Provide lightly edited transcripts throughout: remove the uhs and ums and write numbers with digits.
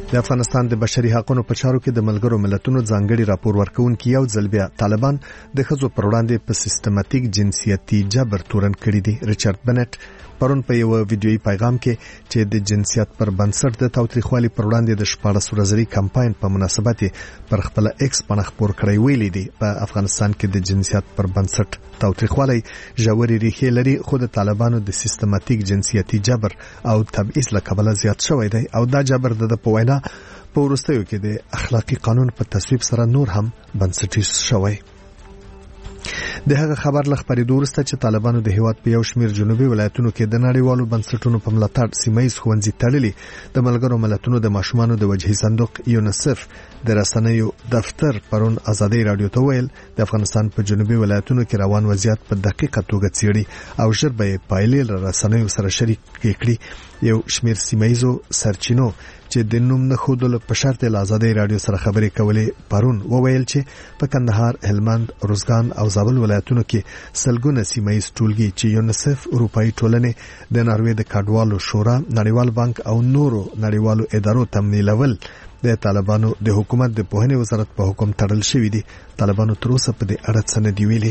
د افغانستان د بشري حقوقو په چارو کې د ملګرو ملتونو ځانګړي راپور ورکونکي یو ځل بیا طالبان د ښځو پر وړاندې په سیستماتیک جنسیتي جبر تورن کړی دی. ریچارډ بنټ پرون په یو ویډیويي پیغام کې چې د جنسیت پر بنسټ د تاوتریخوالي پر وړاندې د 14 ورځې کمپاین په مناسبت پر خپل ایکس باندې خبر کړی ویلي دی په افغانستان کې د جنسیت پر بنسټ تاوتریخوالي ژورې ریښې لري، خو د طالبانو د سیستماتیک جنسیتي جبر او تبعیض له کبله زیات شوی دی او دا جبر د په وینا په وروستیو کې د اخلاقی قانون په تصویب سره نور هم بنسټیز شوی. د هغه خبر لخبرېدو وروسته چې طالبانو د هیواد په یو شمېر جنوبي ولایتونو کې د نړیوالو بنسټونو په ملاتړ سیمایي ښوونځي تړلي، د ملګرو ملتونو د ماشومانو د وجهي صندوق یونیسف د رسنیو دفتر پرون ازادي رادیو ته ویل د افغانستان په جنوبي ولایتونو کې روان وضعیت په دقیقه توګه څېړي او ژر به پایلې رسنیو سره شریک کړي. یو شمېر سیمایي سرچینو چې د نوم نه خودل په شرط له ازادي رادیو سره خبرې کولې پرون وویل چې په کندهار، هلمند، روزګان او زابل ولایتونو کې سلګونه سیمایي ټولګي چې یونیسف، اروپאי ټولنې، د ناروې د کډوالو شورا، نړیوال بانک او نورو نړیوالو ادارو تمویلول د طالبانو د حکومت د پوهنې وزارت په حکم تړل شوی دي. طالبانو تر اوسه په دې اړه څه نه دی ویلي.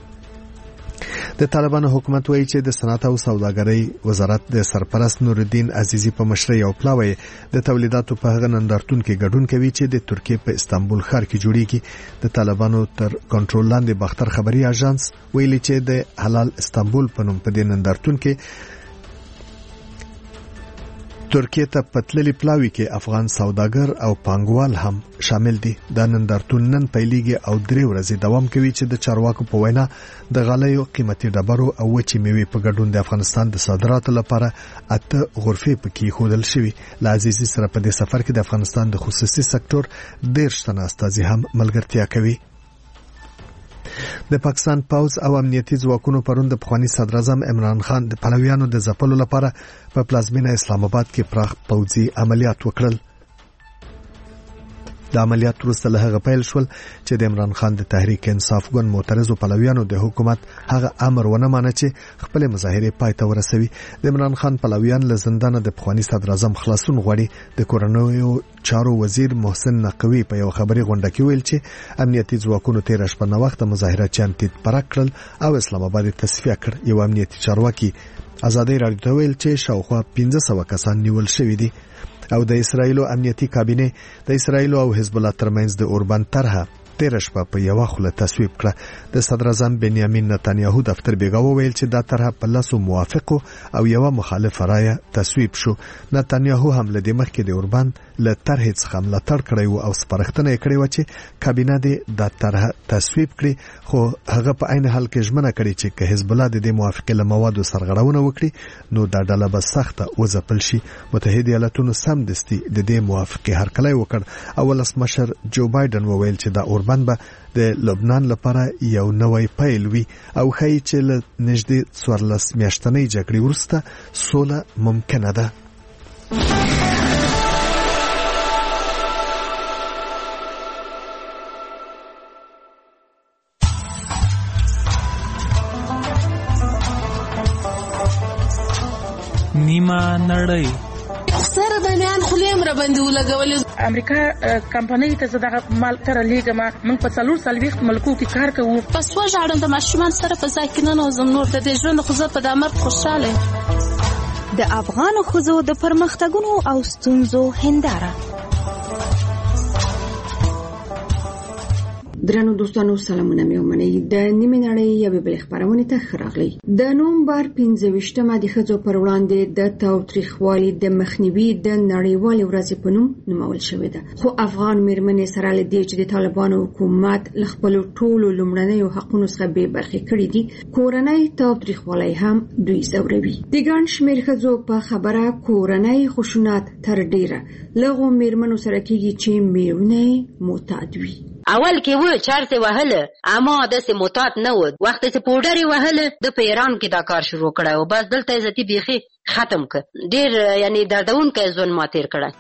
د طالبانو حکومت وایي چې د صنعت او سوداګرۍ وزارت د سرپرست نور الدین عزیزی په مشرۍ او پلاوی د تولیداتو په هغه نندارتون کې ګډون کوي چې د ترکیه په استانبول ښار کې جوړیږي. د طالبانو تر کنټرول لاندې باختر خبري اژانس ویلي چې د حلال استانبول په نوم په دې نندارتون کې ترکیه ته پتللی پلاوی کې افغان سوداګر او پانګوال هم شامل دي. دا نندارتون نن پیلېږي او 3 ورځې دوام کوي چې د چارواکو په وینا د غالیو، قیمتي ډبرو او وچې میوې په ګډون د افغانستان د صادراتو لپاره 8 غرفې پکې خودل شوي. لعزیزی سره په دې سفر کې د افغانستان د خصوصي سکتور 13 تنه استازي هم ملګرتیا کوي. د پاکستان پوز او امنیتي ځواکونو پرون د پخوانی صدر اعظم عمران خان د پلویانو د ځپلو لپاره په پلازمینه اسلام آباد کې پراخ پوځي عملیات وکړل. د عملیات وروسته له هغه پیل شول چې د عمران خان د تحریک انصاف ګوند معترضو پلویانو د حکومت هغه امر ونه مانه چې خپل مظاهره پای ته ورسوي. د عمران خان پلویان له زندان د پخوانی صدر اعظم خلاصون غواړي. د کورنیو چارو وزیر محسن نقوی په یو خبري غونډه کې ویل چې امنیتي ځواکونو 13 شپه وخت مظاهراتچیان تیت کړل او اسلام آباد تصفیه کړ. یو امنیتي چارواکي ازادي رادیو ته ویل چې شاوخوا 1500 کسان نیول شوي دي او د اسرایل امنیتي کابینه د اسرایل او حزب الله ترمنځ د اوربان طرحه 13 شپه په یو خله تصویب کړه. د صدر اعظم بنیامین نتانیاهو دفتر بیګاو ویل چې دا طرحه په لاسو موافق او یو مخالف رائے تصویب شو. نتانیاهو هم له دې مخکې د اوربان له طرحې څخه ملاتړ کړی او سپارښتنه کړې و چې کابینه دې د طرحه تصویب کړي، خو هغه په عین حال کې ژمنه کړې چې که حزب الله د موافقه له موادو سرغړونه وکړي نو دا ډله به سخته وځپل شي. متحده ایالاتونو سمدستي د دې موافقه هرکلی وکړ او ولسمشر جو بایدن وویل چې دا اوربان به د لبنان لپاره یو نوی پیل وي او ښایي چې له نږدې 14 میاشتنۍ جګړې وروسته سوله ممکنه ده. نیمه نړۍ سره د میان خلیم را باندې ولګول. امریکا کمپنۍ ته زداغه مال تر لیګما من په 440 ملکو کې کار کوو. پس وژاړم د ماشومان سره په ځای کې نه نوزم نور د دې ژوند خو زه په دامر خوشاله. د افغان ښځو د پرمختګونو او ستونزو هنداره. درنو دوستانو سلامونه مې ومنئ. د نیمه نړۍ یوې بلې خبرونه ته راغلی. د نومبر 15مه د ښځو پر وړاندې د تاوتریخوالي د مخنیوي د نړیوالې ورځې په نوم نومول شوې ده، خو افغان مېرمنې سره له دې چې د طالبانو حکومت له خپلو ټولو لومړنیو حقونو څخه بې برخې کړي دي، کورنۍ تاوتریخوالی هم دوی ځوروي. د ګڼ شمېر ښځو په خبره کورنۍ خشونت تر ډیره لغو مېرمنو سره کېږي چې میړونه معتاد وي. اول کې و چارته وهله اما داسې معتاد نه و. وخت چې پوډر وهله د پیران کې دا کار شروع کړه او بس دلته عزتي بيخي ختم ک. ډیر یعنی دردونکې ځون ما تیر کړه.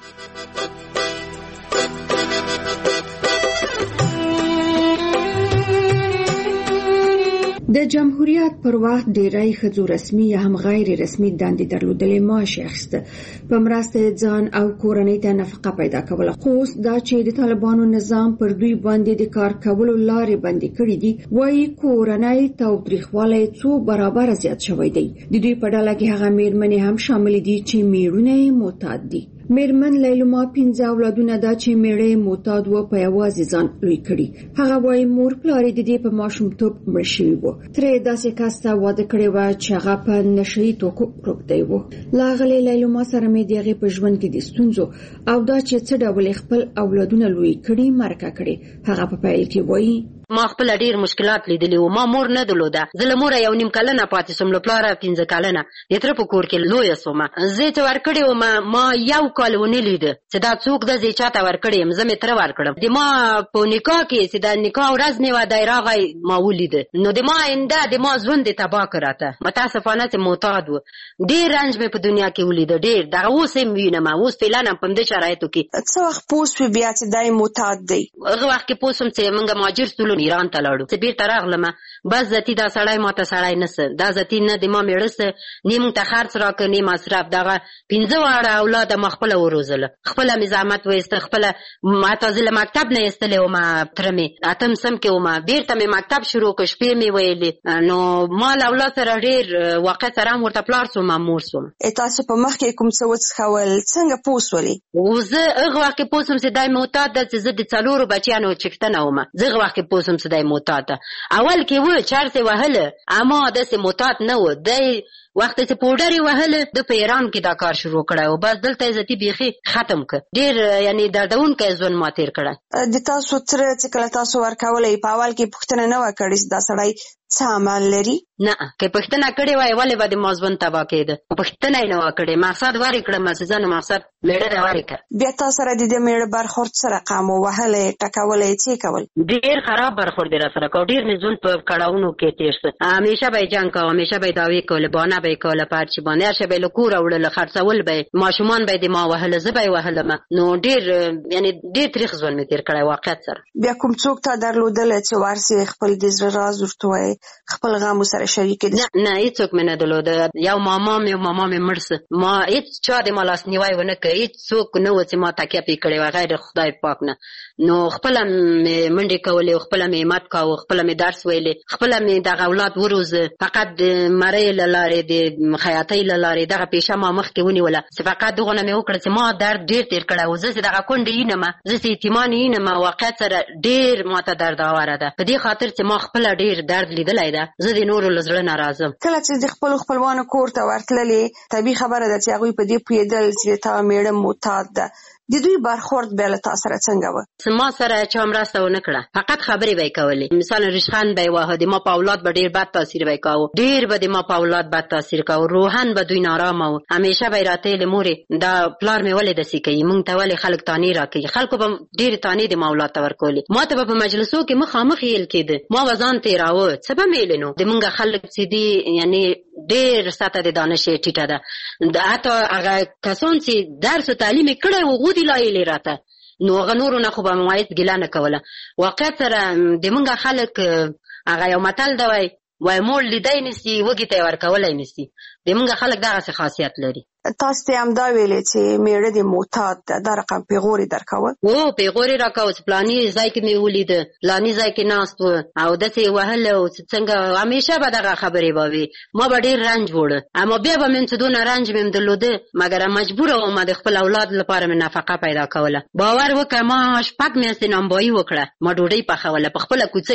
د جمهوریت پر وخت ډیری ښځو رسمي یا هم غیر رسمي دندې درلودلې، معاش اخیسته، په مرسته ځان او کورنۍ ته نفقه پیدا کوله. خو اوس دا چې د طالبانو نظام پر دوی باندې د کار کولو لارې بندې کړې دي، وايي کورنۍ تاوتریخوالی څو برابره زیات شوی دی. د دوی په ډله کې هغه میرمنې هم شامل دي چې میړونه یې معتاد دي. میرمن لیلما 15 اولادونه دا چې میړه معتاد و په یوازې ځان لوی کړي. هغه وايي مور پلار د دې په ماشومتوب مړ شوی و. ترې داسې کس ته واده کړی و چې هغه په نشهیي توکو روږدی و. لاغلې لیلما سره مې د هغې په ژوند کې د ستونزو او دا چې څه ډول خپل اولادونه لوی کړي مرکه کړي. هغه په پیل کې وايي ما خپل ډیر مشکلات لیدلي وو. ما مور نه درلوده. زه له موره 1.5 کلنه پاتې شوم، له پلاره 15 کلنه. د تره په کور کې لویه شوم. زه چې ورکړې وم ما 1 کال ونه لیده چې دا څوک ده، زه چاته ورکړې یم. زه مې تره ورکړم. د ما په نکاح کې چې د نکاح ورځ نه وه دی راغی ما ولیده، نو د ما آینده د ما ژوند یې تباه کړ. راته متاسفانه چې معتاد و. ډېر رنج مې په دنیا کې ولیده، ډېر. دغه اوس یې وینم، اوس فعلا هم په همدې شرایطو کې. څه وخت پوه شوې بیا چې دی معتاد دی؟ هغه وخت کې پوه شوم چې موږ مهاجر شولو، ایران ته لاړو. چې بیرته راغلم بس ذاتي دا سړی ماته سړی نسه، دا ذاتي نه د ما میړه سه، نه موږ ته خرڅ راکړ نه مصرف. دغه 15 واړه اولاد ما خپله وروزله، خپله مې زحمت وایسته، خپله حتی زه له مکتب نه ایستلی وم. تره مې 8م سم کې وم، بیرته مې مکتب شروع کړ، شپې مې ویلې. نو ما له اولاد سره ډېر واقع سره هم ورته پلار سوم مور سوم. تاسو په مخ کې کوم څه وڅښول؟ څنګه پوه شولې؟ زه هغه وخت کې پوه شوم چې دی معتاد ده، چې زه د 4 بچیانو چښتنه وم. زه هغه وخت کې پوه شوم چې دی معتاد ده. اول کې و چرته وهله، اما داسې معتاد نه و. دی وخت چې پوډر یې وهله د په ایران کې دا کار شروع کړی و. بس دلته عزتي بیخي ختم کړ. ډېر یعنی دردونکی ژوند ما تېر کړی. د تاسو تره چې کله تاسو ورکولی په اول کې پوښتنه نه وه کړې چې دا سړی څه عمل لري؟ نه، که پوښتنه کړې وای ولې به د ما ژوند تباه کېده. پوښتنه یې نه وه کړې. مقصد ورې کړم چې زه نه مقصد میړه نه ورې کړ. بیا تا سره د دې میړه برخورد څه رقم و؟ وهلی ټکولی څه کول؟ ډېر خراب برخورد یې راسره کو. ډېر مې ژوند په کړاوونو کې تېر شه. همیشه به یې جنګ کوه، همیشه به یې دعوې کولې، بهانه به یې کوله په هر چي باندې. هر شی به یې له کوره وړله، خرڅول به یې، ماشومان به یې د ما وهله، زه به یې وهلم. نو ډېر یعنې ډېر تریخ ژوند مې تېر کړی واقعیت سره. بیا کوم څوک تا درلودلی چې ورسې خپل د زړه راز ورته وایې، خپل غم ورسره شریک دي؟ نه هیڅوک مې نه درلوده. یو ماما مې مړ شه. ما هیڅ چا د ما لاسنیوی ونه کړ. هیڅ څوک نه و چې ما تکیه پرې کړې وه غیر خدای پاک نه. نو خپله مې منډې کولې، خپله مې همت کاوه، خپله مې درس ویلې، خپله مې دغه اولاد وروزه. فقط د مرۍ له لارې، د خیاطۍ له لارې دغه پیشه ما مخکې ونیوله چې فقط دغونه مې وکړه چې ما درد ډېر تېر کړی و. زه چې دغه کونډې ینمه، زه چې یتیمان ینمه، واقعیت سره ډېر ما ته درد آوره ده. په دې خاطر چې ما خپله ډېر درد لیدلی ده. زه د نورو له زړه نه راځم. کله چې د خپلو خپلوانو کور ته ورتللې، طبیعي خبره ده چې هغوی په دې پوهېدل چې د تا میړه معتاد ده. د دوی برخورد بیا له تا سره څنګه و؟ ما سره چا مرسته ونه کړه، فقط خبرې به یې کولې. مثلا ریشخند به یې واهه، د ما په اولاد به ډېر بد تاثیر به یې کاوه، ډېر به د ما په اولاد بد تاثیر کاوه. روحن به دوی نارامه و. همیشه به یې راته ویلې مورې دا پلار مې ولې داسې کوي، موږ ته ولې خلک تانې راکوي. خلکو به ډېرې تانې د ما اولاد ته ورکولې. ما ته به په مجلسو کې مخامخ یېل کېده، ما به ځان تېراوه. څه به مې ویلې نو د موږ خلک چې دي یعنې ډېر سطح د دانش یې ټیټه ده. حتی هغه کسان چې درس و تعلیم یې کړی و هغو دې لایلې راته، نو هغه نورو نه خو به مې وایي ګیله نه کوله. واقعیت سره د موږ خلک هغه یو متل ده وایي مور لیدی نیسي وږي ته یې ورکولی نیسي. د موږ خلک دغسې خاصیت لري. تاسو ته همدا ویلې چې میړه دې معتاد ده، دا رقم پیغور یې درکول؟ او پیغور یې راکاوه چې فلاني ځای کې مې ولیده، فلاني ځای کې ناست و او داسې یې وهله او څنګه. همیشه به دغه خبرې به وي. ما به ډېر رنج وړه، اما بیا به مې چې دونه رنج مې درلوده، مګر مجبوره وم د خپل اولاد لپاره مې نفقه پیدا کوله. باور وکړه ما 6 میاشتې نانبایي وکړه. ما ډوډۍ پخوله په خپله کوڅه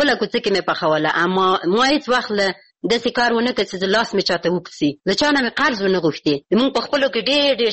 کې مې پخوله. اما ما هېڅ وخت له داسې کار ونه کړ چې لاس مې چاته اوږد سي. له چا نه مې قرض ونه غوښتې. زموږ په خپلو کې ډېر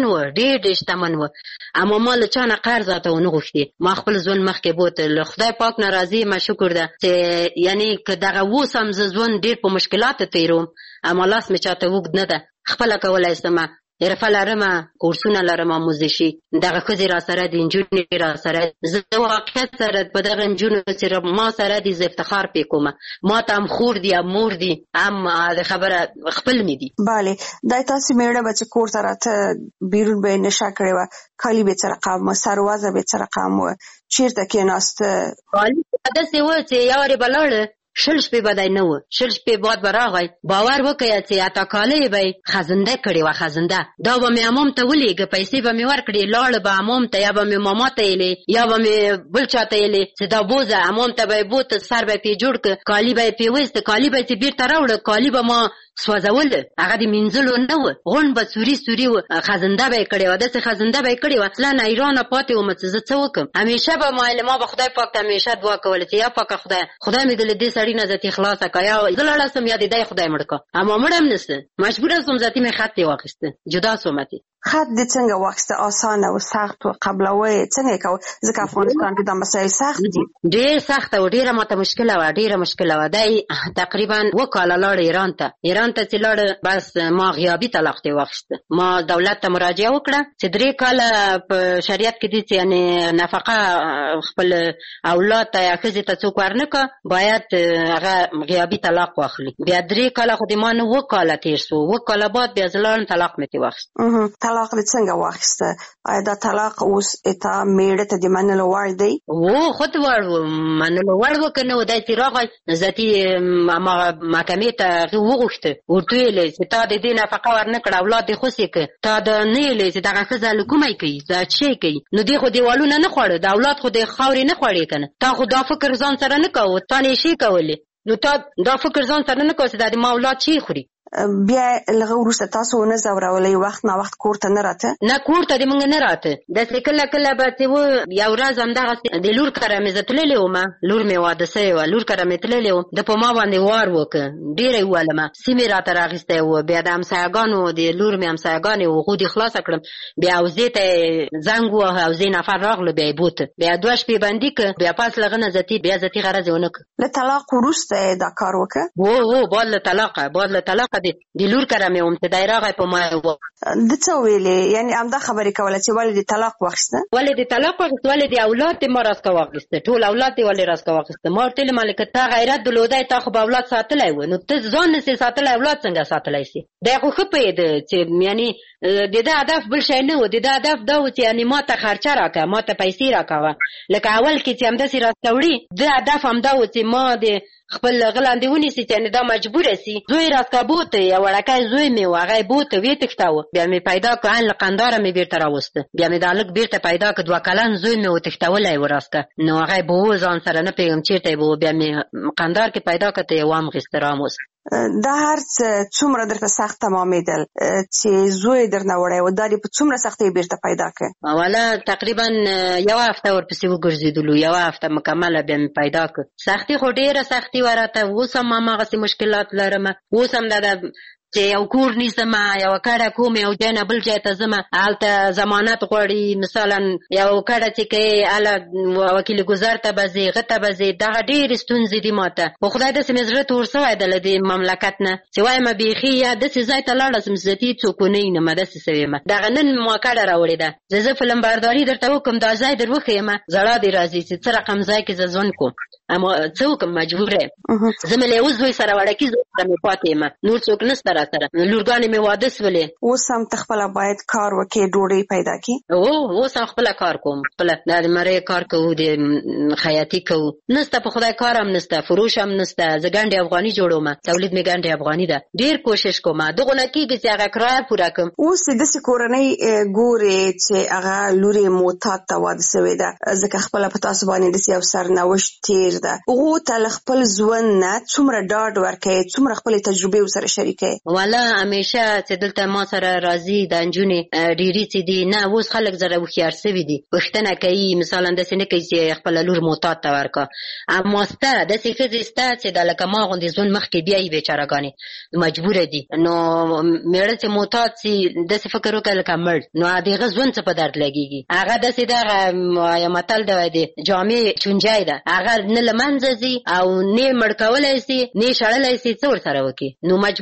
شتمن و، اما ما له چا نه قرض راته ونه غوښتې. ما خپل ژوند مخکې بوته. له خدای پاک نه راضي یم، شکر ده چې یعنې که دغه اوس هم زه ژوند ډېر په مشکلاتو تېروم، اما لاس مې چاته اوږد نه ده. خپله کولی شمه، حرفه لرمه، کورسونه لرمه موزیشي. دغه ښځې را سره دي، نجونې را سره. زه واقعیت سره په دغه نجونو چې ما سره دي زه افتخار پې کومه. ما ته هم خور دي، هم مور دي، هم د خبره خپل مې دي. بله، دا تاسې میړه به چې کور ته راته بیرون به یې نشه کړې وه، کالي به څه رقم وه، سروازه به څه رقم وه، چېرته کېناسته؟ کالي داسې وه چې یارې به لاړه شل شپې بدای نه و، شل شپې بعد براغی باور وکړه چې اتا کاله به خزنده کړي و، خزنده دا به مې امام ته ولېږه، پیسې به مې ورکړي، لاړ به امام ته، یا به مې ماما ته یې یا به مې بل چاته یې چې دا بوزه امام ته به بوت، سر به پی جوړ ک، کالی به پی وست، کالی به چې بیرته راوړ، کالی به ما سوځول، هغه د منځلو نه و، غون به سوري سوري و، خزنده به کړي و، داسې خزنده به کړي و. اصلا ایران پاتې وم چې زه څه وکم، همیشه به ما به خدای پاک ته همیشه دعا کوله چې یا پاک خدای مې دې سړی نه ذاتي خلاصه کا، یا زه لاړه سم یا دې خدای مړ کا، اما مړم نشته، مجبور سم ذاتي مې خط دی واخیسته، جدا سومتي. خط دې څنګه واخیسته؟ آسانه او سخت او قبلوي څنګه کو؟ ځکه افغانستان کې د مسایل سخت دي، ډېر سخت او ډېره ماته مشکله و، ډېره مشکله و. دای تقریبا وکاله لاړ ایران ته چې لاړ، بس ما غیابي طلاق دی واخیسته. ما دولت ته مراجعه وکړه چې 3 کاله په شریعت کې دي چې یعنی نفقه خپل اولاد ته یا ښځې ته څوک ورنکړه، باید هغه غیابي طلاق واخلي. بیا 3 کاله خو د ما نه وکاله تیر سو، وکاله بعد بیا زلان طلاق مې تی واخیست. طلاق دې څنګه واخیسته؟ آیا دا طلاق اوس اته میړه ته د منلو وړ دی؟ و خود وړ منلو وړ وکنه و، دای چې راغی ذاتي محکمې ته وغوښته، ورته ویلې چې تا د دې نفقه ورنکړه، اولاد دې خوسې که تا د نه ویلې چې دغه ښځه لکومی کوي، دا څه کوي، نو دې خو دیوالونه نه خوړه، د اولاد خو د خاورې نه خوړې کنه، تا خو دا فکر ځان سره نه کوو، تا نه شي کولې، نو تا دا فکر ځان سره نه کوو چې دا د ما اولاد چی خوري. بیا لږ وروسته تاسو ونه ځورولئ، وخت نا وخت کور ته نه راته؟ نه کور ته دې مونږ نه راته، داسې کله کله به چې و یو ورځ همدغسې د لور کره مې زه تللې ومه، لور مې واده سوې وه، لور کره مې تللې وم، ده په ما باندې وار وکړه، ډېره یې ووهلمه، سیمې راته راغیستی و، بیا د همسایهګانو د لور مې همسایهګانې و، هغو دې خلاصه کړم، بیا حوزې ته یې زنګ ووهه، حوزې نفر راغلو، بیا یې بوته، بیا 2 شپې بندي کړه، بیا پاس له هغه نه بیا ذاتي غرض یې ونه کړه. له طلاق وروسته یې دا کار وکړه؟ و بعد له طلاقه د لور کره مې وم چې دی راغی په ما یې و. ده څه ویلې؟ یعنې همدا خبرې کوله چې ولې دې طلاق واخیسته؟ ولې دې طلاق واخیسته، ولې دې اولاد دې ما راسکه واخیسته، ټول اولاد دې ولې راسکه واخیسته؟ ما ورته ویلې مالکه تا غیرت درلودی، تا خو به اولاد ساتلی و، نو ته ځان نسې ساتلی، اولاد څنګه ساتلی سي؟ دی خو ښه پوهېده چې یعنې د ده هدف بل شی نه و، د ده هدف دا و چې یعنې ما ته خرچه راکړه، ما ته پیسې راکوه، لکه اول کې چې همداسې راسته وړي، ده هدف همدا و چې ما د خپل غلاندې ونیسي چې دا مجبوره سي. زوی راسکه بوته، یو وړکی زوی مې و، هغه یې بوته ویې تښتاوه، بیا مې پیدا کړ، ان له قنداره مې بېرته راوسته، بیا مې دا هلک بېرته پیدا کړ، 2 کلن زوی مې وتښتولی و راسکه، نو هغه یې به و ځان سره نه پوهېږم چېرته یې به و، بیا مې قندار کې پیدا کړ ته یې وامغېسته راموست. دا هر څه څومره درته سخت تمامېدل چې زوی درنه وړی و، دا دې په څومره سختۍ بېرته پیدا کړ؟ والا تقریبا 1 هفته ورپسې وګرځېدلو، 1 هفته مکمله بیا مې پیدا کړ. سختي خو ډېره سختي وه راته، اوس هم هماغسې مشکلات لرم، اوس هم دا چې یو کور نیسم، یو کډه کوم، یو ځای نه بل ځای ته ځم، هلته ضمانت غواړي، مثلا یو کډه چې کوې هله وکیل ګذر ته به ځې، هغه ته به ځې، دغه ډېرې ستونزې دي ما ته، خو خدای داسې مې زړه تور سوی ده له دې مملکت نه چې وایم بیخي یا داسې ځای ته لاړه سم چې ذاتي څوک ونه وینم، داسې سوې یم. دغه نن ما کډه راوړې ده، زه فلم برداري درته وکړم، دا ځای در وښیم، ژړا دې راځي چې څه رقم ځای کې زه ژوند کوم، اما څه وکړم، مجبوره یم. زه مې له یو زوی سره وړکي زوی سره مې پاتې یم، نور څوک نشته را سره، لورګانې مې واده سولې. اوس هم ته خپله باید کار وکړې، ډوډۍ پیدا کړې؟ اوس هم خپله کار کوم، خپله دا د مرۍ کار کوو، د خیاطي کوو، نسته په خدای کار هم نسته، فروش هم نسته، زه ګنډې افغاني جوړوم، تولید مې ګنډې افغاني ده، ډېر کوشش کوم دغه نه کېږي چې هغه کرایه پوره کړم. اوس یې داسې کورنۍ ګورې چې هغه لور یې معتاد ته واده سوې ده، ځکه خپله په تاسو باندې داسې یو سرنوشت تېر ده، هغو ته له خپل ژوند نه څومره ډاډ ورکوې، څومره خپلې تجربې ورسره شریکوې؟ والا همیشه چې دلته ما سره راځي دا نجونې ډېرې چې دي، نه اوس خلک زره هوښیار سوي دي، پوښتنه کوي، مثلا داسې نه کوي چې خپله لور معتاد ته ورکړه، اما سته داسې ښځې سته چې دا لکه ما غوندې ژوند مخکې بیایي بېچارهګانې مجبوره دي، نو مېړه چې معتاد سي داسې فکر وکړه لکه مړ، نو د هغه ژوند څه په درد لګېږي، هغه داسې دغه یو متل دی د جامې چونجی ده، هغه نه له منځه ځي او نه مړ کولی سي نه شړلی سي، څه ورسره وکړي، نو مجبوره یې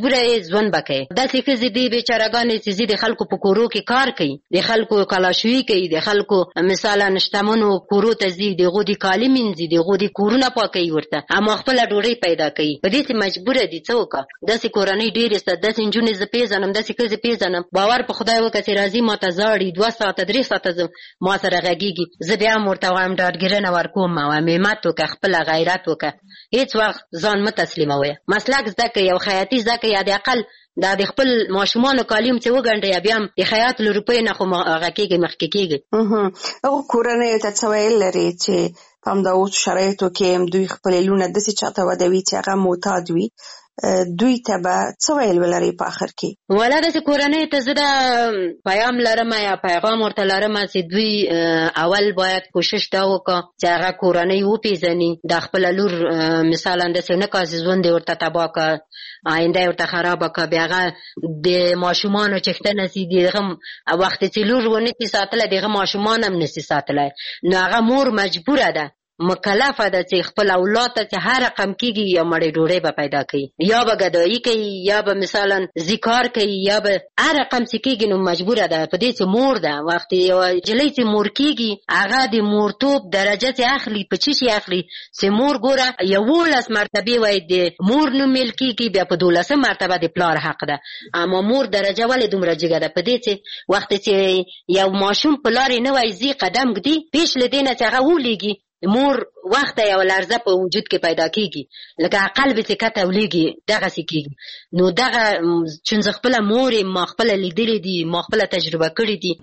ژوند بکې داسې ښځې دي بیچارهګانې چې زی د خلکو په کورو کې کار کوي د خلکو کلاشویي کوي د خلکو مثلا شتمنو کورو ته ځي دغه د کالي مینځي دغه د کورونه پاکوي ورته اما خپل ډوډۍ پیدا کوي په دې چې مجبور دي څه وکړه داسې کورنۍ ډېرې سته داسې نجونې زه پیژنم داسې ښځې پیژنم باور په خدای وکړه چې راځي ما ته زاړي 2 ساعته 3 ساعته ما سره غږیږي زه بیا هم ورته وایم ډاډګیرنه ورکوم او همت وکړه خپل غیرت وکړه هیڅ وخت ځان مه تسلیموئ مسلک زده کړئ او خیاطي زده کړئ یا د اقل دا د خپل ماشومانو کالیم چې وګڼئ بیا هم د خیاط له روپیو نه خو هغه کېږي مخکې کېږي هغو کورنیو ته څه ویل لري چې په همدا اوس شرایطو کې دوی خپلې لوڼه داسې چاته ودوي چې هغه معتاد وي دوی ته به څه ویل ولري په آخر کې ولا داسې کورنۍ ته زه دا پیام لرم یا پیغام ورته لرم چې دوی اول باید کوشش دا وکړه چې هغه کورنۍ وپېژني د خپله لور مثلا داسې نه کړه چې ژوند یې ورته تباه کړه آینده یې ورته خرابه کړه بیا هغه د ماشومانو چښتنه سي د هغه وخت چې لور ونه شي ساتلی د هغه ماشومان هم نه شي ساتلی نو هغه مور مجبوره ده مکلفه ده چې خپل اولاد ته هر رقم کېږي یا مړې ډوډۍ به پیدا کوي یا به ګدایي کوي یا به مثلا ذکار کوي یا به هر رقم چې کېږي نو مجبوره ده په دې چې مور ده وخت یوه نجلۍ چې مور کېږي هغه د مورتوب درجه چې اخلي په څه شي اخلي چې مور ګوره 11 مرتبې وایي د مور نوم میل کېږي بیا په 12 مرتبه د پلار حق ده اما مور درجه ولې دومره جګه ده په دې چې وخت چې یو ماشوم په لارې نه وایي ځي قدم ږدي پیش له دې نه چې هغه ولیږي مور وخت یو لرزه په وجود کې پیدا کیږي لکه قلب چې کته ولېږي دغسې کیږي نو دغه چون زه خپله مور ما خپله لیدلې دي ما خپله تجربه کړې دي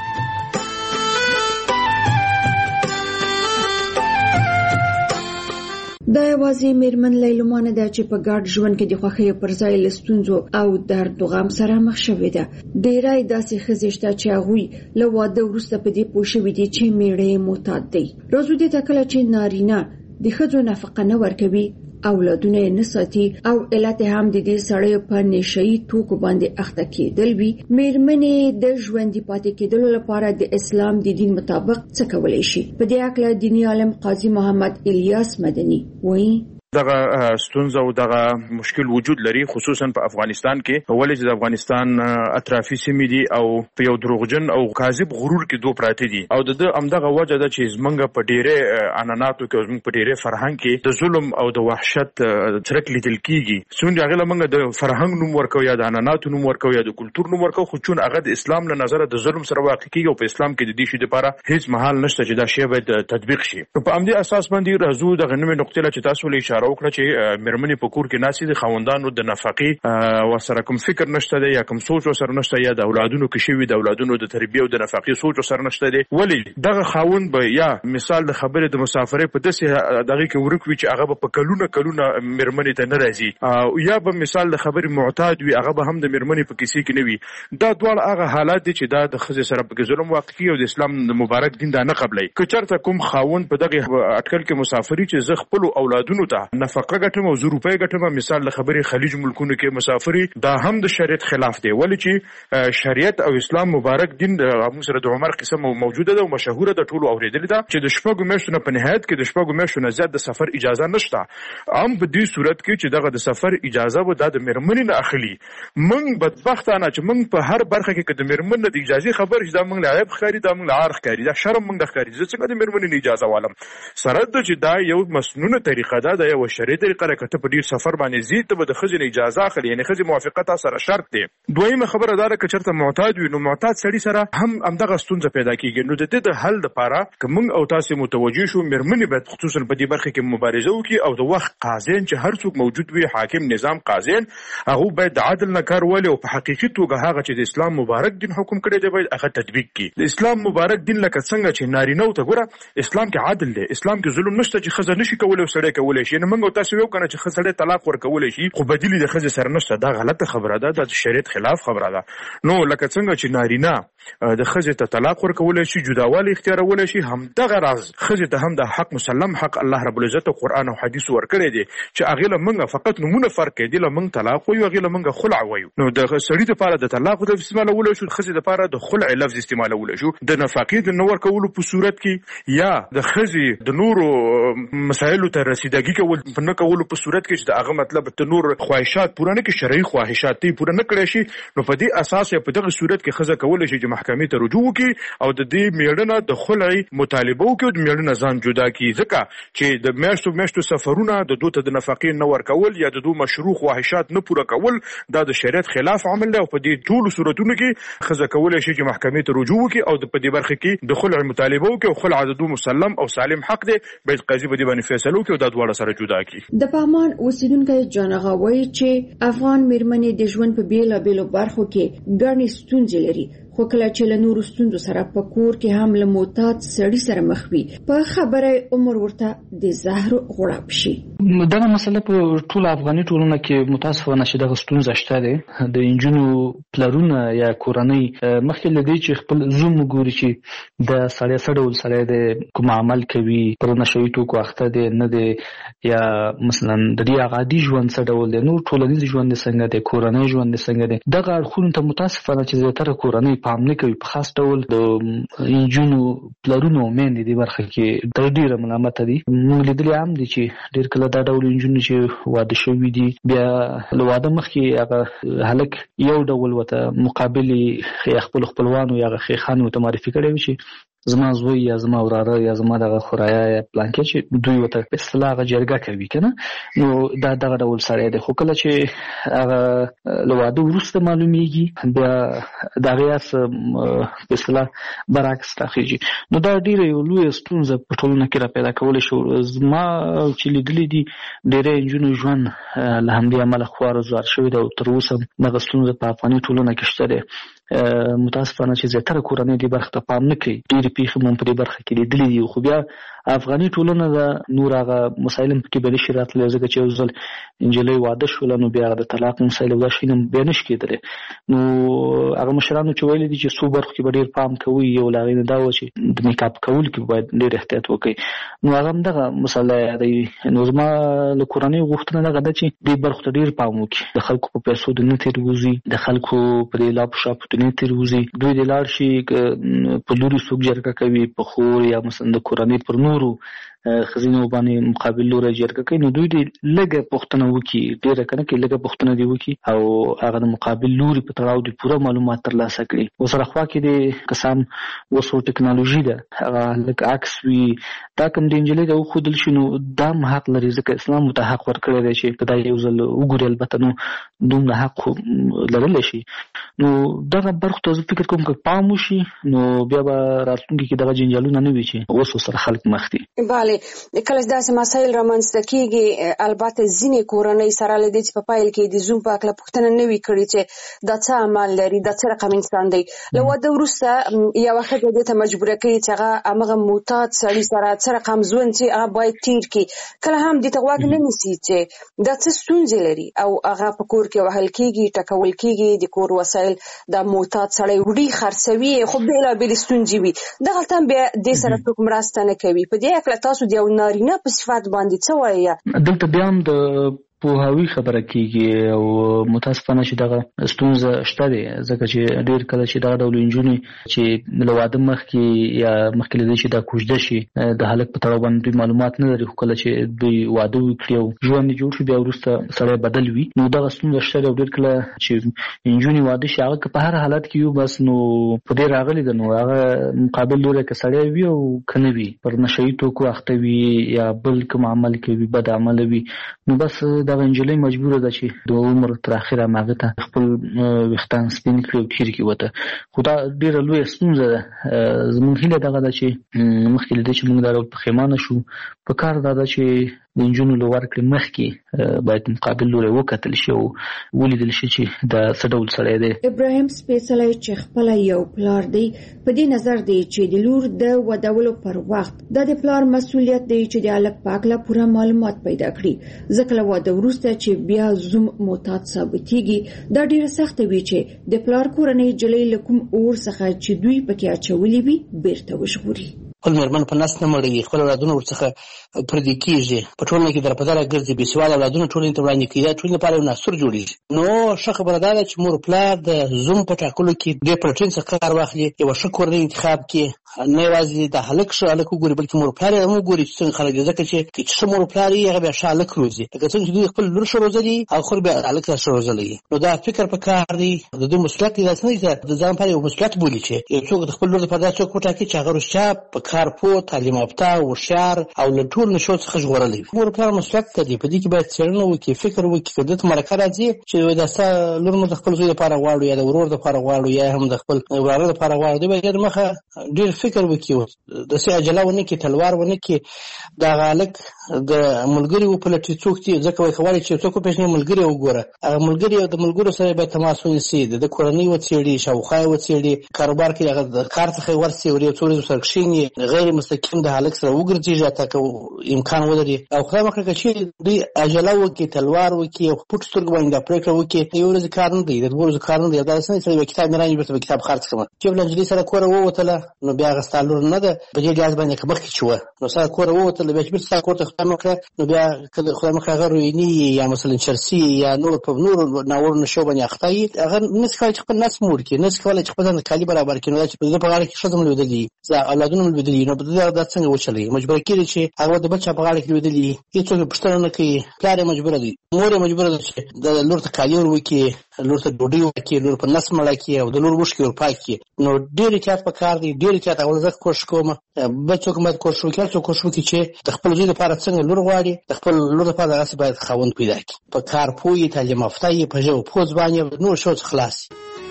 دا یوازې میرمن لیلمانه ده چې په ګډ ژوند کې د خوښۍ پر ځای له ستونزو او درد و غم سره مخ شوې ده ډېری داسې ښځې شته چې هغوی له واده وروسته په دې پوه شوي دي چې میړه یې معتاد دی راځو دې ته کله چې نارینه د ښځو نفقه نه ورکوي اولادونه یې نه ساتي او علت هم د دې سړیو په نشهیي توکو باندې اخته کېدل وي میرمنې د ژوندي پاتې کېدلو لپاره د اسلام د دین مطابق څه کولی شي په دې هکله دیني عالم قاضي محمد الیاس مدني وایي دغه ستونزه او دغه مشکل وجود لري خصوصا په افغانستان کې ولې چې د افغانستان اطرافي سیمې دي او په یو دروغجن او کاذب غرور کې دوه پراته دي او د همدغه وجه ده چې زمونږ په ډېرې عنعناتو کې زمونږ په ډېرې فرهنګ کې د ظلم او د وحشت څرک لیدل کېږي څومره هغه لمونږ د فرهنګ نوم ورکو یا د عنعناتو نوم ورکو یا د کلتور نوم ورکو خو چون هغه د اسلام له نظره د ظلم سره واقع کېږي او په اسلام کې د دې شي لپاره هیڅ محل نشته چې دا شی باید تطبیق شي په همدې اساس باندې راځو د غنمې نقطې له چې تاسو له اشاره وکړه چې میرمنې په کور کې ناسي د خاوندانو د نفقې ورسره کوم فکر نشته دی یا کوم سوچ ورسره نشته یا د اولادونو کې شوي د اولادونو د تربیې او د نفقې سوچ ورسره نشته دی ولې دغه خاوند به یا مثال د خبرې د مسافرۍ په داسې دغه کې ورک وي چې هغه به په کلونه میرمنې ته نه راځي او یا به مثال د خبرې معتاد وي هغه به هم د میرمنې په کیسې کې نه وي دا دواړه هغه حالات دي چې دا د ښځې سره پکې ظلم واقع کیږي او د اسلام د مبارک دین دا نه قبلوي که چېرته کوم خاوند په دغه اټکل کې مسافري چې زه خپلو اولادونو ته نفقه ګټم او 100 روپۍ ګټم مثال د خبرې خلیج ملکونو کې مسافري دا هم د شریعت خلاف دی ولې چې شریعت او اسلام مبارک دین د موږ سره د عمر قصه موجوده ده او مشهوره ده ټولو اورېدلې ده چې د شپږو میاشتو نه په نهایت کې د شپږو میاشتو نه زیات د سفر اجازه نشته هم په دې صورت کې چې دغه د سفر اجازه و د میرمنې نه اخلي موږ بدبختانه چې موږ په هر برخه کې د میرمن د اجازه خبر چې دا موږ له عیب ښکاري دا موږ له عار ښکاري دا شرم موږ د ښکاري څنګه د میرمنې نه اجازه والم سره د چې دا یو مسنونه طریقه ده د یو شریعت طریقه راکته په ډیر سفر باندې زی ته د خځې اجازه اخلي یعنی خځې موافقت سره شرط دی دویمه خبره دا ده چې چرته معتاد وي نو معتاد سړي سره هم همدغه ستونزه پیدا کیږي نو د دې د حل لپاره که موږ او تاسو متوجه شو میرمنې باید خصوصا په دې برخه کې مبارزه وکړي او د وخت قاضین چې هر څوک موجود وي حاکم نظام قاضین هغه باید د عدل نه کار ولې او په حقیقي توګه هغه چې د اسلام مبارک دین حکم کړی دی باید هغه تطبیق کړي د اسلام مبارک دین لکه څنګه چې نارینه ته ګوره اسلام کې عدل دی اسلام کې ظلم نشته چې ښځه نشي کولای او سړی کولای شي نه موږ تاسو یو کنه چې ښځه طلاق ورکولای شي خو بدیلی د ښځې سره نشته دا غلطه خبره ده د شریعت خلاف خبره ده نو لکه څنګه چې نارینه د ښځې ته طلاق ورکولای شي جداوالی اختیارولای شي همدغه راز ښځې ته هم د حق مسلم حق الله رب العزت قرآن او حدیث ورکړی دی چې هغې له موږ فقط نومونه فرق کوي دې له موږ طلاق وایو هغې له موږ خلع وایو نو د سړي دپاره د طلاق لفظ استعمالولی شو د ښځې دپاره د خلع لفظ استعمالولی شو د نفقې د نه ورکولو په صورت کې یا د ښځې د نورو مسایلو ته رسیدګي کول په نه کولو په صورت کې چې د هغه مطلب ته نور خواهشات پوره نه کې شرعي خواهشات تی پوره نه کړی شي نو په دې اساس په دغه صورت کې خزه کولای شي چې محکمې ته رجوع وکړي او د دې میړنه د خلعي مطالبه وکړي د میړنه ځان جدا کړي ځکه چې د میاشتو سفرونه د دوی ته د نفقې نه ورکول یا د دوی مشروع خواهشات نه پوره کول دا د شریعت خلاف عمل دی او په دې ټولو صورتونو کې خزه کولای شي چې محکمې ته رجوع وکړي او په دې برخه کې د خلع مطالبه وکړي او خلع د دوی مسلم او سالم حق دی باید قاضي به دې باندې فیصله وکړي او دا دواړه سره جدا کړي. د پغمان اوسیدونکو جانغه وایي چې افغان میرمنې د ژوند په بیلابېلو برخو کې ګڼې ستونزې لري خو کله چې له نورو ستونزو سره په کور کې هم له معتاد سړي سره مخ وي په خبره عمر ورته د زهر غړپ شي. دغه مسله په ټول افغاني ټولنه کې متاسفانه چې دغه ستونزه شته ده د انجونو پلرونه یا کورنۍ مخکې لدی چې خپل زوم ګوري چې د سړی ډول سړی د کوم عمل کوي پر نشوي توکو اخته دي نه دي یا مثلا د دې عادي ژوند څه ډول دی نو ټولنیز ژوند څنګه دی کورنۍ ژوند څنګه دی دغه اړخونه ته متاسفانه چې زیاتره کورنۍ پام نه کوي په خاص ډول د انجونو پلرونو مېندې د برخه کې د ډیره ملامت دي موږ لیدلي هم دي چې ډیر کله دا ډول انجونو چې واده شوي دي بیا له واده مخکې هغه هلک یو ډول وته مقابل خپل خپلوانو یا خیخانو ته معرفي کړي وي چې زما زوی یا زما وراره یا زما دغه خورایا یا پلانکې چې دوی وته په اصطلاح جرګه کوي کنه نو دا دغه ډول سره دی خو کله چې هغه له واده وروسته معلومیږي بیا دغه یاس په اصطلاح برعکس راخیږي نو دا ډیره یو لوی ستونزه په ټولنه کې را پیدا کول شو زما چې لیدلې دي ډیره انجونو ژوند له همدې عمله خوار زوار شوی دی او تر اوسه دغه ستونزه په افغاني ټولنه کې شته ده متاسفانه چې زیاتره کورنۍ دې برخه ته پام نه کوي ډېرې پیښې مو په دې برخه کې لیدلې دي خو بیا افغاني ټولنه د نور هغه مسایل په کې به نشي راتلی ځکه چې یو ځل نجلۍ واده شوله نو بیا د طلاق مسایل دا شي نه بیا نشي کېدلی نو هغه مشرانو چې ویلي دي چې څو برخو کې به ډېر پام کوي یو له هغې نه دا و چې د میکاپ کولو کې باید ډېر احتیاط وکړي نو هغه هم دغه مسله یادوي نو زما له کورنۍ غوښتنه دغه ده چې دې برخو ته ډېر پام وکړي د خلکو په پیسو د نه تېروځي د خلکو په دې لاپو شاپو نه تیروزي دوی د لاړ شي په لوري څوک جرګه کوي په خور یا مثلا د کورنۍ پر نورو خزینو باندې مقابل لوري جرګه کوي نو دوی د لګه پښتنه وکي ډیره کنه کې لګه پښتنه دی وکي او هغه د مقابل لوري په تړاو د پوره معلومات ترلاسه کړي او سره خوا کې د قسم وسو ټکنالوژي ده هغه لکه عکس وی دا کوم د انجلۍ د خودل شنو دا حق لري ځکه اسلام ته حق ورکړی دی چې په دای یو ځل وګوري البته نو دومره حق لرل شي نو دغه برخه ته فکر کوم چې پام وشي نو بیا به راتلونکي کې دغه جنجالونه نه وي چې وسو سره خلک مخ دي. بله کله داسې مسایل رامنځته کیږي البته ځینې کورنۍ سره له دې په پایل کې د زوم په اړه پوښتنه نه وی کړې چې دا څه عمل لري دا څه رقم انسان دی له واده وروسته یو وخت دې ته مجبور کوي چې هغه معتاد سړي سره څه رقم ژوند چې هغه باید تیر کړي کله هم دې ته غوږ نه نیسي چې دا څه ستونزې لري او هغه په کور کې وهل کیږي ټکول کیږي د کور وسایل د معتاد سړی وړي خرڅوي خو بېلابېلې ستونزې وي دغه تم بیا دې سره څوک مرسته نه کوي په دې اړه تاسو د یو نارینه په صفت باندې څه وایي دلته بیا هم د پوهاوی خبره کیږي او متاسفانه چې دغه ستونزه شته دی ځکه چې ډیر کله چې دغه ډول انجونې چې له واده مخکې یا مخکې لدی چې دا کوژده شي د هلک په تړاو باندې معلومات نه لري خو کله چې دوی واده وکړي او ژوند جوړ شي بیا وروسته سړی بدل وي نو دغه ستونزه شته دی او ډیر کله چې انجونې واده شي هغه په هر حالت کې یو بس نو په دې راغلی ده نو هغه مقابل لوري کې سړی وي او کنه وي پر نشئی توکو اخته وي یا بل کوم عمل کوي بد عمل وي نو بس دا انجلۍ مجبوره ده چې د عمر تر اخره ماغه ته خپل وختان سپین کړو تیر کې وته خو دا ډیره لوی ستونزه ده زموږ هیله دغه ده چې مخکې د چې موږ دا پخېمانه شو په کار دا ده چې د انجونو لور کړي مخکې باید مقابل لوري وکتل شي او ولیدل شي چې دا څه ډول سړی دی. ابراهیم سپیڅلی چې خپل یو پلار دی په دې نظر دی چې د لور د ودولو پر وخت د پلار مسؤلیت دی چې د الګ پاکله پوره معلومات پیدا کړي ځکه له واده وروسته چې بیا زوم معتاد ثابتېږي دا ډیره سخت وي چې د پلار کورنۍ جلۍ لکم اور څخه چې دوی پکې اچولې وي بیرته وژغوري. خپل مېرمن په نس نه مړوي، خپل اولادونه ورڅخه پردي کېږي، په ټولنه کې درپدره ګرځي، بېسواده اولادونه ټولنې ته وړاندې کوي، دا ټولنې لپاره یو ناسور جوړېږي. نو ښه خبره دا ده چې مور پلار د زوم په ټاکلو کې ډېر په ټینګ څخه کار واخلي، یوه ښه کورنۍ انتخاب کړي، نه یوازې د هلک ښه هلک وګوري بلکې مور پلار یې هم وګوري چې څنګه خلک دي، ځکه چې ښه مور پلار یې هغه بیا ښه هلک روزي، لکه څنګه چې دوی خپل لور ښه روزلي او خور بیا هلک ښه روزلی. نو دا فکر په کار دی، د دوی مسؤلیت دی، داسې نه دي د ځان لپاره یو مسؤلیت بولي چې یو څوک د خپل لور لپاره دا څوک وټاکي چې هغه رښتیا په کار پوه، تعلیم یافته، هوښیار او له ټولو نشو څخه ژغورلی وي. مور پلار مسؤلیت دی، په دې کې باید څېړنه وکړي، فکر وکړي، که دې ته مرکه راځي چې دا ستا لور مو د خپل زوی لپاره غواړو یا د ورور لپاره غواړو یا هم د خپل وراره لپاره غواړو، دوی باید مخه ډېر فکر وکړي، داسې عجله ونه کړي، تلوار ونه کړي، دغه هلک د ملګري وپلټي څوک دي، ځکه وایي که غواړې چې څوک وپېژنې ملګري وګوره، هغه ملګري د ملګرو سره باید تماس ونیسي، د کورنۍ وڅېړي، شاوخوا یې وڅېړي، کاروبار کې هغه د کار څخه یې ورڅېړي، یو څو ورځې سره کښېني، غیر مستقیم د هلک سره وګرځېږي حتی که امکان ولري، او خدای مکړه که چېرې دوی عجله وکړي، تلوار وکړي او په پټو سترګو باندې دا پرېکړه وکړي، د یو ورځې کار نه دی، د دوه ورځو کار نه دی، داسې نه چې یو کتاب مې رانیو بېرته به کتاب خرڅ کړمه، چې له نجلۍ سره کوره ووتله نو بیا هغه ستا لور نه ده، په دې لحاظ باندې که مخکې چې وه نو ستا کوره ووتله بیا چې بېرته ستا کور ته خدای مکړه نو بیا کله خدای مکړه هغه رویني یا مثلا چرسي یا نور په نورو ناوړو نشو باندې اخته وي، هغه نسي کولی چې خپل نس موړ کړي، نسي کولی چې خپل ځان ته کالي برابر کړي، نو دا چې په ده په غاړه کې ښځه هم لوېدلي اولادونه هم لوېدلي، نو په ده دا څنګه وچلوي؟ مجبوره کېږي چې هغه د بل چا په غاړه کې لوېدلي، هېڅوک یې پوښتنه نه کوي، پلار یې مجبوره دی، مور یې مجبوره ده چې د لور ته کالي ور وکړي، لور ته ډوډۍ ورکړي، لور په نس مړه کړي او د لور اوښکې ور پاک کړي. نو ډېر احتیاط په کار دی، ډېر احتیاط. اول زه کوښښ کوم بل څوک باید کوښښ وکړي، هر څوک کوښښ وکړي چې د خپل زوی لپاره څنګه لور غواړي، د خپل لور لپاره دغسې باید خاوند پیدا کړي، په کار پوه وي، تعلیم یافته وي، په ژبه پوه ځوان یې، نور شو څخه خلاص شي.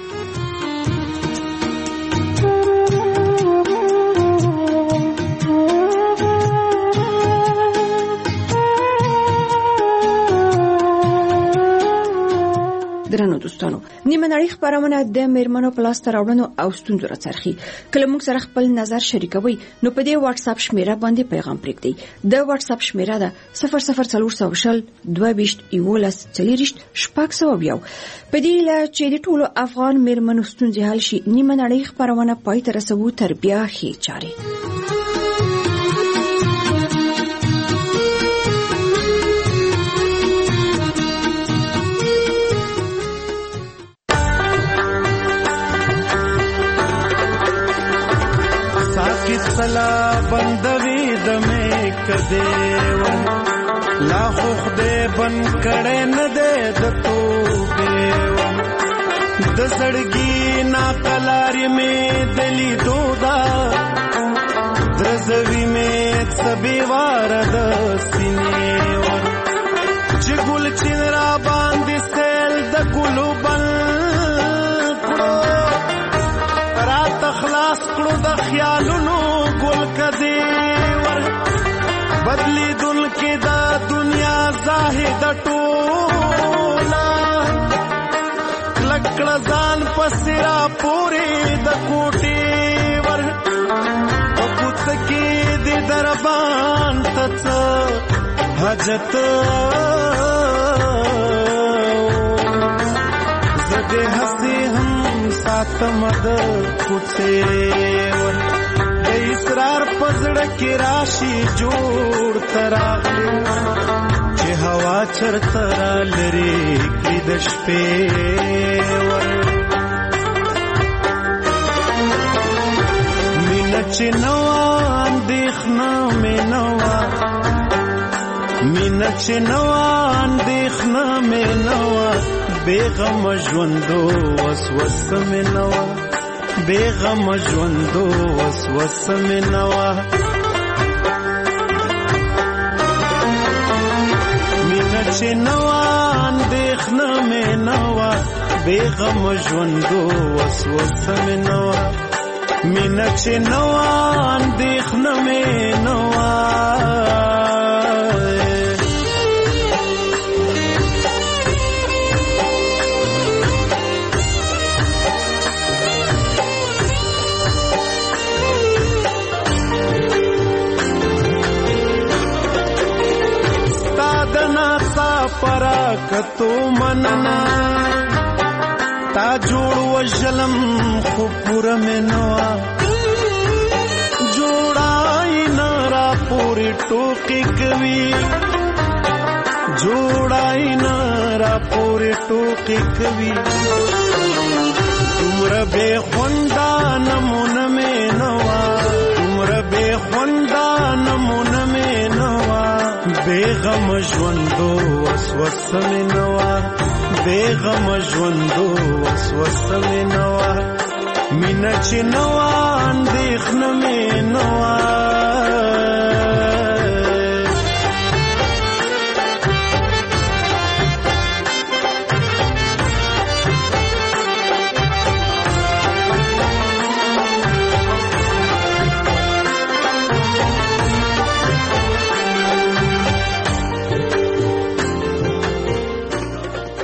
درنو دوستانو، نیمه نړۍ خپرونه د میرمنو په لاسته راوړنو او ستونزو راڅرخي. کله موږ سره خپل نظر شریکوي نو په دې واتس اپ شمیره باندې پیغام پرېږدئ. د واتس اپ شمیره ده 00400 22 11 4 په دې لا چې د ټولو افغان میرمنو ستونزې حل شي، نیمه نړۍ خپرونه پای ته رسوو تر بیا ښې چارې. سلا بندوي د مې کده و لا خو خدای بن کړه نه ده د توبه و د زړګي نا کلاري مې دلی دودا درزوي مې سبي وار د سینې و چې ګل چنرا باندې سیل د ګلو بل رات خلاص کړو د خیالونو ګل کدی ور بدلی دل کې دا دنیا زاهد ټولا لکړ ځان پسرا پوری د کوټي ور پوت کې دې دربان تڅ حاجت زده هسي هم ساتم د کوڅه ور اسرار پزړه کې راشي جوړ تراغلي چې هوا چرته را لري کې د شپې ور مینه چې نو اندېښنه مې نوا مینه چې نو اندېښنه مې نوا بیغم ژوندو وسوسه مې نوا بیغم ژوندو وسوسه مې نوا مینه چې نوا اندېښنه مې نوا بیغم ژوندو وسوسه مې نوا مینه چې نوا اندېښنه مې نوا پراکتو مننا تا جوړ وجلم خو پورا منوا جوړا پورې ټوکې کوي جوړای نه را پورې ټوکې کوي دومره بې خونده نمونه مې نه وه دومره بې خونده نمونه مې نه وه بې غمه ژوندو وسوسه مې نه وه بې غمه ژوندو وسوسه مې نه وه مینه چې نه وه اندېښنه مې نه وه